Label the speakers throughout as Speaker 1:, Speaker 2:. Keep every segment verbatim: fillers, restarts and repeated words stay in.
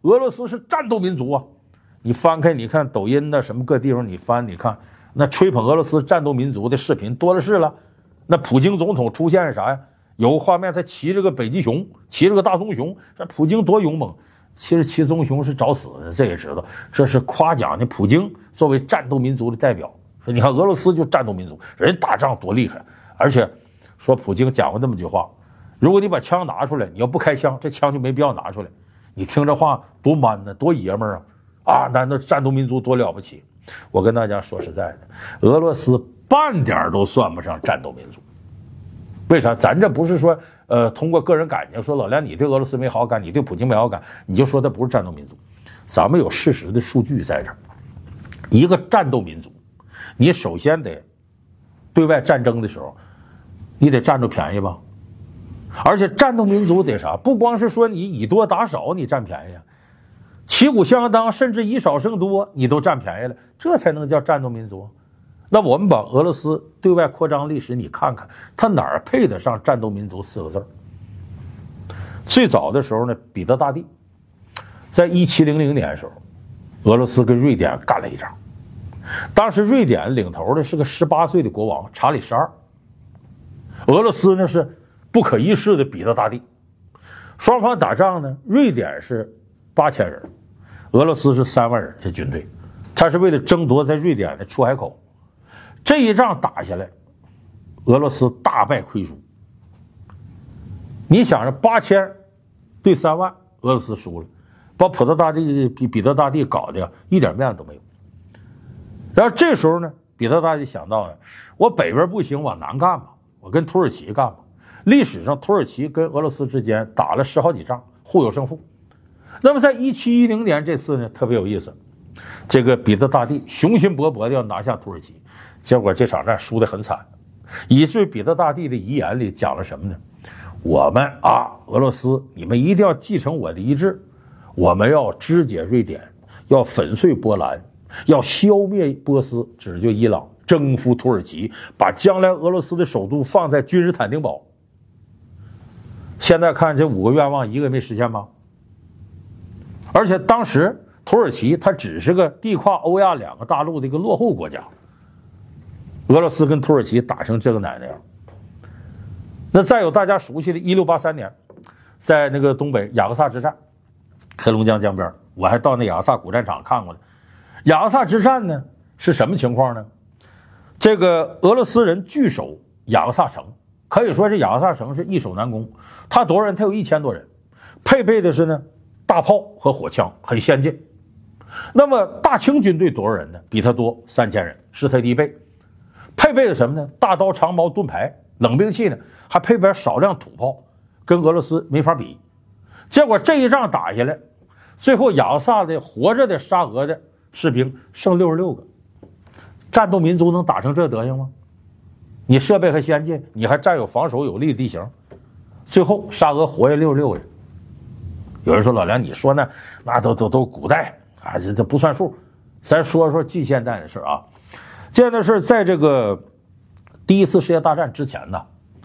Speaker 1: 俄罗斯是战斗民族啊！你翻开你看抖音的什么各地方，你翻你看那吹捧俄罗斯战斗民族的视频多了是了。那普京总统出现是啥呀？有个画面，他骑着个北极熊，骑着个大棕熊，这普京多勇猛！其实骑棕熊是找死的，这也知道，这是夸奖的普京作为战斗民族的代表。说你看俄罗斯就战斗民族，人打仗多厉害，而且说普京讲过这么句话：如果你把枪拿出来，你要不开枪，这枪就没必要拿出来。你听这话多 man 呢，多爷们儿啊！啊，难道战斗民族多了不起？我跟大家说实在的，俄罗斯半点都算不上战斗民族。为啥？咱这不是说呃通过个人感情说老梁你对俄罗斯没好感，你对普京没好感，你就说他不是战斗民族。咱们有事实的数据在这儿。一个战斗民族，你首先得对外战争的时候，你得占着便宜吧。而且战斗民族得啥？不光是说你以多打少，你占便宜啊。旗鼓相当，甚至以少胜多，你都占便宜了，这才能叫战斗民族。那我们把俄罗斯对外扩张历史你看看，它哪儿配得上战斗民族四个字？最早的时候呢，彼得大帝在一七零零年的时候，俄罗斯跟瑞典干了一仗。当时瑞典领头的是个十八岁的国王查理十二，俄罗斯呢是不可一世的彼得大帝。双方打仗呢，瑞典是八千人，俄罗斯是三万人，这军队，他是为了争夺在瑞典的出海口。这一仗打下来，俄罗斯大败亏输。你想着八千对三万，俄罗斯输了，把普特大帝比彼得大帝搞的一点面子都没有。然后这时候呢，彼得大帝想到了，我北边不行，往南干吧，我跟土耳其干吧。历史上土耳其跟俄罗斯之间打了十好几仗，互有胜负。那么在一七一零年这次呢，特别有意思，这个彼得大帝雄心勃勃的要拿下土耳其，结果这场战输得很惨，以至于彼得大帝的遗言里讲了什么呢？我们啊，俄罗斯，你们一定要继承我的遗志，我们要肢解瑞典，要粉碎波兰，要消灭波斯，指就伊朗，征服土耳其，把将来俄罗斯的首都放在君士坦丁堡。现在看这五个愿望一个也没实现吗？而且当时土耳其它只是个地跨欧亚两个大陆的一个落后国家，俄罗斯跟土耳其打成这个奶奶样。那再有大家熟悉的一六八三年，在那个东北雅各萨之战，黑龙江江边，我还到那雅各萨古战场看过呢。雅各萨之战呢是什么情况呢？这个俄罗斯人据守雅各萨城，可以说这雅各萨城是易守难攻。他多少人？他有一千多人，配备的是呢大炮和火枪，很先进。那么大清军队多少人呢？比他多三千人，是他的一倍。配备的什么呢？大刀、长矛、盾牌，冷兵器呢，还配备少量土炮，跟俄罗斯没法比。结果这一仗打下来，最后雅各萨的活着的沙俄的士兵剩六十六个。战斗民族能打成这德行吗？你设备还先进，你还占有防守有利的地形，最后沙俄活下六十六个人。有人说老梁，你说那那都都都古代啊，这这不算数。咱说说近现代的事啊。现在是在这个第一次世界大战之前呢，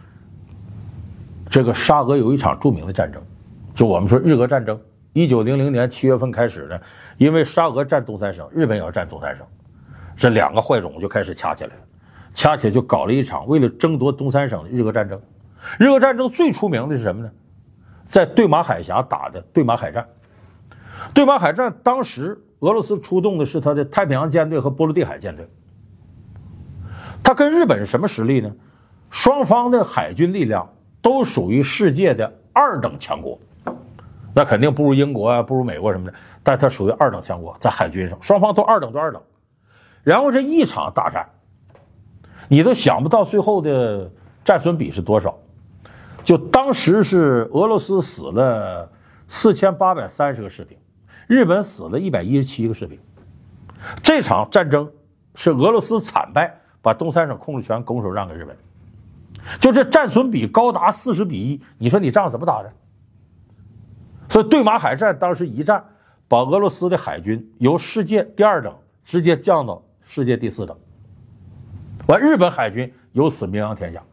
Speaker 1: 这个沙俄有一场著名的战争，就我们说日俄战争。一九零零年七月份开始呢，因为沙俄占东三省，日本也要占东三省，这两个坏种就开始掐起来了，掐起来就搞了一场为了争夺东三省的日俄战争。日俄战争最出名的是什么呢？在对马海峡打的对马海战。对马海战当时俄罗斯出动的是他的太平洋舰队和波罗的海舰队。他跟日本是什么实力呢？双方的海军力量都属于世界的二等强国，那肯定不如英国啊，不如美国什么的，但它属于二等强国，在海军上双方都二等对二等。然后这一场大战，你都想不到最后的战损比是多少。就当时是俄罗斯死了四千八百三十个士兵，日本死了一百一十七个士兵。这场战争是俄罗斯惨败，把东三省控制权拱手让给日本，就这战损比高达四十比一，你说你仗怎么打的？所以对马海战当时一战，把俄罗斯的海军由世界第二等直接降到世界第四等，完日本海军由此名扬天下。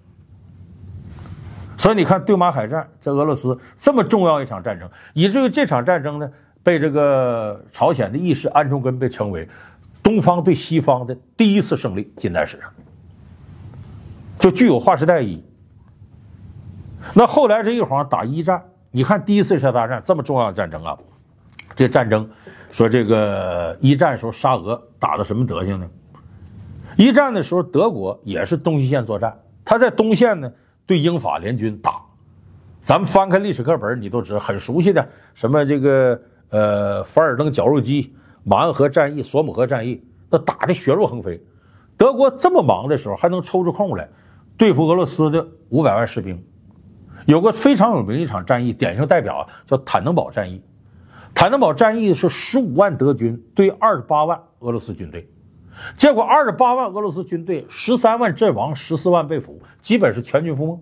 Speaker 1: 所以你看对马海战在俄罗斯这么重要一场战争，以至于这场战争呢被这个朝鲜的义士安重根被称为东方对西方的第一次胜利，近代史上就具有划时代意义。那后来这一晃打一战，你看第一次世界大战这么重要的战争啊，这战争说这个一战时候沙俄打到什么德行呢？一战的时候德国也是东西线作战，他在东线呢对英法联军打，咱们翻开历史课本你都知道很熟悉的，什么这个呃凡尔登绞肉机、马恩河战役、索姆河战役，那打得血肉横飞。德国这么忙的时候还能抽出空来对付俄罗斯的五百万士兵。有个非常有名的一场战役，典型代表叫坦能堡战役。坦能堡战役是十五万德军对二十八万俄罗斯军队，结果二十八万俄罗斯军队十三万阵亡，十四万被俘，基本是全军覆没。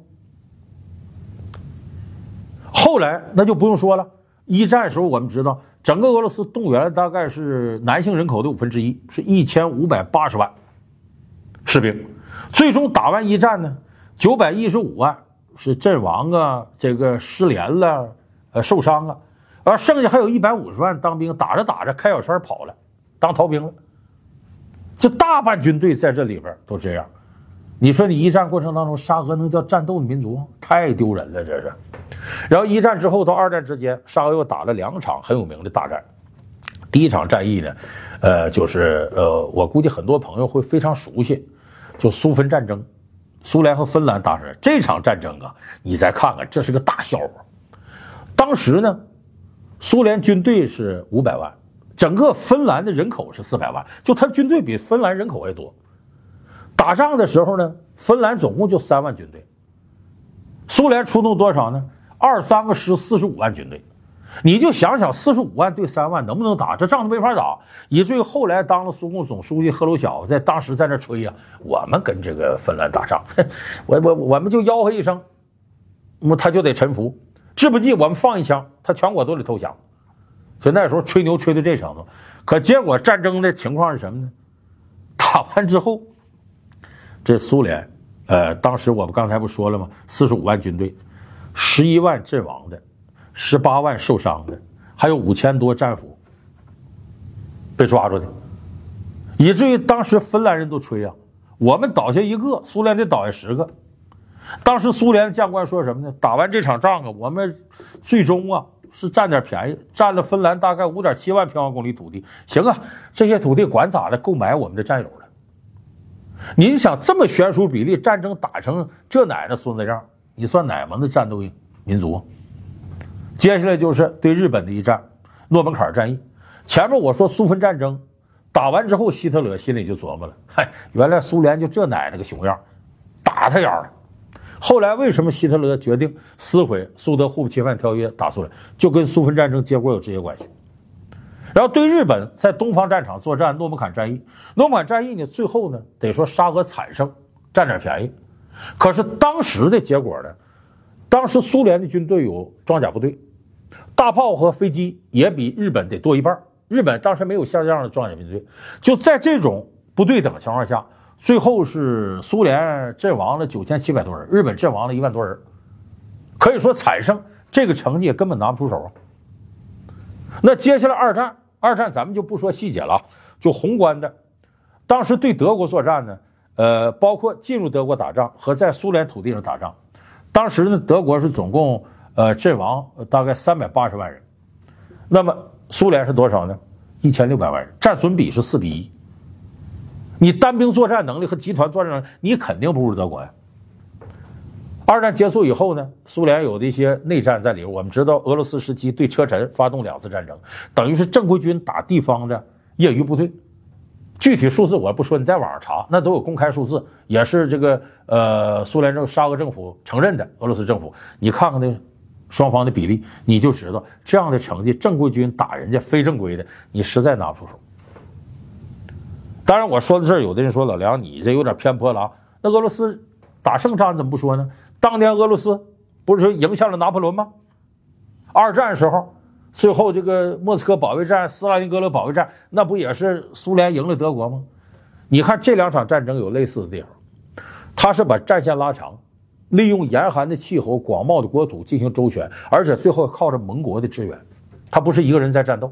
Speaker 1: 后来那就不用说了，一战时候我们知道整个俄罗斯动员了大概是男性人口的五分之一，是一千五百八十万士兵，最终打完一战呢，九百一十五万是阵亡啊，这个失联了，呃，受伤了，而剩下还有一百五十万当兵，打着打着开小差跑了，当逃兵了，就大半军队在这里边都这样。你说你一战过程当中，沙俄能叫战斗的民族？太丢人了，这是。然后一战之后到二战之间，沙俄又打了两场很有名的大战。第一场战役呢，呃，就是呃，我估计很多朋友会非常熟悉，就苏芬战争，苏联和芬兰打战。这场战争啊，你再看看，这是个大笑话。当时呢，苏联军队是五百万，整个芬兰的人口是四百万，就他军队比芬兰人口还多。打仗的时候呢，芬兰总共就三万军队，苏联出动多少呢？二三个师，四十五万军队。你就想想，四十五万对三万能不能打？这仗都没法打。以至于后来当了苏共总书记赫鲁晓夫在当时在那吹呀、啊，我们跟这个芬兰打仗，我我我们就吆喝一声，那么他就得臣服。知不济我们放一枪，他全国都得投降。所以那时候吹牛吹到这程度，可结果战争的情况是什么呢？打完之后。这苏联，呃，当时我们刚才不说了吗？四十五万军队，十一万阵亡的，十八万受伤的，还有五千多战俘被抓住的，以至于当时芬兰人都吹啊，我们倒下一个，苏联得倒下十个。当时苏联将官说什么呢？打完这场仗啊，我们最终啊是占点便宜，占了芬兰大概五点七万平方公里土地。行啊，这些土地管咋的，够买我们的战友了。你想这么悬殊比例，战争打成这奶奶孙子样，你算哪门子战斗民族？接下来就是对日本的一战，诺门坎战役。前面我说苏芬战争打完之后，希特勒心里就琢磨了，嗨，原来苏联就这奶奶个熊样，打他样了。后来为什么希特勒决定撕毁苏德互不侵犯条约打苏联，就跟苏芬战争结果有直接关系。然后对日本在东方战场作战诺门坎战役，诺门坎战役呢，最后呢得说沙俄惨胜，占点便宜。可是当时的结果呢，当时苏联的军队有装甲部队，大炮和飞机也比日本得多一半。日本当时没有像样的装甲部队，就在这种不对等情况下，最后是苏联阵亡了九千七百多人，日本阵亡了一万多人，可以说惨胜。这个成绩也根本拿不出手啊。那接下来二战。二战咱们就不说细节了，就宏观的，当时对德国作战呢，呃，包括进入德国打仗和在苏联土地上打仗，当时呢，德国是总共呃阵亡大概三百八十万人，那么苏联是多少呢？一千六百万人，战损比是四比一。你单兵作战能力和集团作战能力，你肯定不如德国呀。二战结束以后呢，苏联有的一些内战在里边。我们知道俄罗斯时期对车臣发动两次战争，等于是正规军打地方的业余部队。具体数字我不说，你在网上查，那都有公开数字，也是这个呃苏联政沙俄政府承认的俄罗斯政府。你看看那双方的比例，你就知道这样的成绩，正规军打人家非正规的，你实在拿不出手。当然我说到这儿，有的人说老梁你这有点偏颇了啊。那俄罗斯打胜仗怎么不说呢？当年俄罗斯不是说赢下了拿破仑吗？二战时候，最后这个莫斯科保卫战、斯大林格勒保卫战，那不也是苏联赢了德国吗？你看这两场战争有类似的地方，他是把战线拉长，利用严寒的气候、广袤的国土进行周旋，而且最后靠着盟国的支援，他不是一个人在战斗。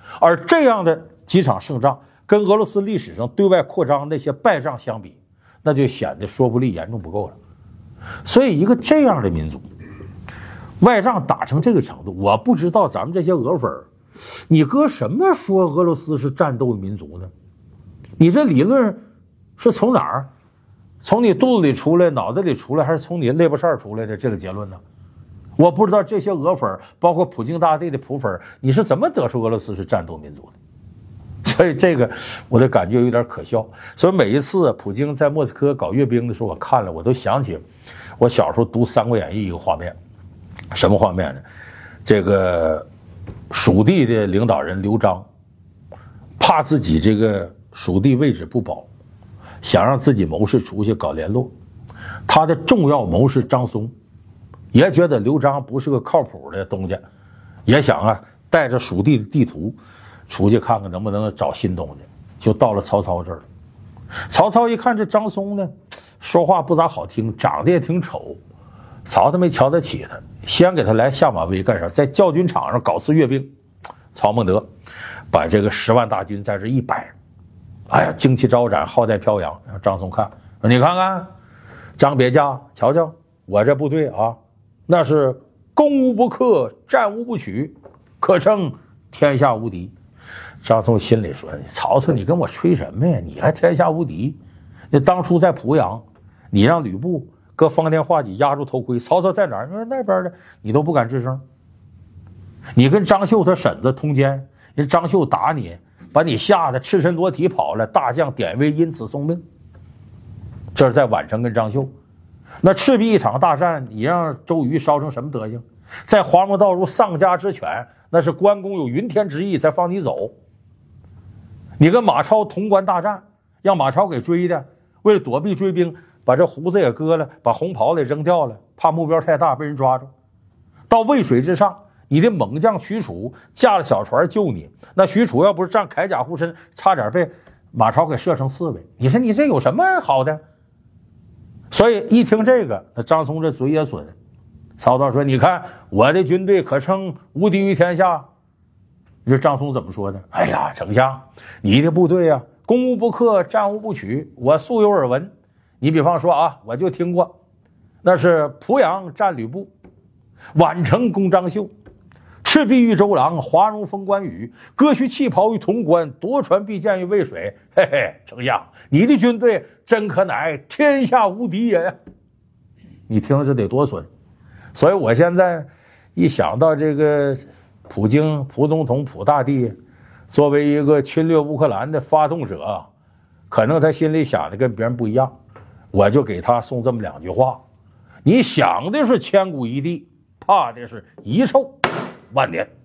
Speaker 1: 而这样的几场胜仗，跟俄罗斯历史上对外扩张那些败仗相比，那就显得说服力严重不够了。所以，一个这样的民族，外仗打成这个程度，我不知道咱们这些俄粉儿，你搁什么说俄罗斯是战斗民族呢？你这理论是从哪儿？从你肚子里出来、脑袋里出来，还是从你肋巴扇出来的这个结论呢？我不知道这些俄粉，包括普京大帝的普粉，你是怎么得出俄罗斯是战斗民族的？所以这个我的感觉有点可笑。所以每一次普京在莫斯科搞阅兵的时候，我看了，我都想起我小时候读《三国演义》一个画面，什么画面呢？这个蜀地的领导人刘璋，怕自己这个蜀地位置不保，想让自己谋士出去搞联络。他的重要谋士张松也觉得刘璋不是个靠谱的东家，也想啊带着蜀地的地图出去看看能不能找新东家，就到了曹操这儿了。曹操一看这张松呢，说话不咋好听，长得也挺丑，曹操没瞧得起他，先给他来下马威干啥？在教军场上搞次阅兵。曹孟德把这个十万大军在这一摆，哎呀，旌旗招展，号带飘扬。让张松看，说你看看，张别驾，瞧瞧我这部队啊，那是攻无不克，战无不取，可称天下无敌。张松心里说：“曹操，你跟我吹什么呀？你还天下无敌？那当初在濮阳，你让吕布搁方天画戟压住头盔，曹操在哪儿？那那边的你都不敢吱声。你跟张绣他婶子通奸，人张绣打你，把你吓得赤身裸体跑了，大将典韦因此送命。这是在宛城跟张绣。那赤壁一场大战，你让周瑜烧成什么德行？在黄河道如丧家之犬，那是关公有云天之意才放你走。你跟马超潼关大战，让马超给追的，为了躲避追兵，把这胡子也割了，把红袍也扔掉了，怕目标太大被人抓住。到渭水之上，你的猛将许褚驾了小船救你，那许褚要不是站铠甲护身，差点被马超给射成刺猬。你说你这有什么好的？所以一听这个，那张松这嘴也损。曹操说：“你看我的军队可称无敌于天下。”你说张松怎么说的？哎呀，丞相，你的部队啊，攻无不克，战无不取，我素有耳闻。你比方说啊，我就听过，那是濮阳战吕布，宛城攻张绣，赤壁遇周郎，华容封关羽，割须弃袍于潼关，夺船避箭于渭水。嘿嘿，丞相，你的军队真可乃天下无敌也。你听这得多损。所以我现在一想到这个普京、普总统、普大帝作为一个侵略乌克兰的发动者，可能他心里想的跟别人不一样，我就给他送这么两句话：你想的是千古一帝，怕的是遗臭万年。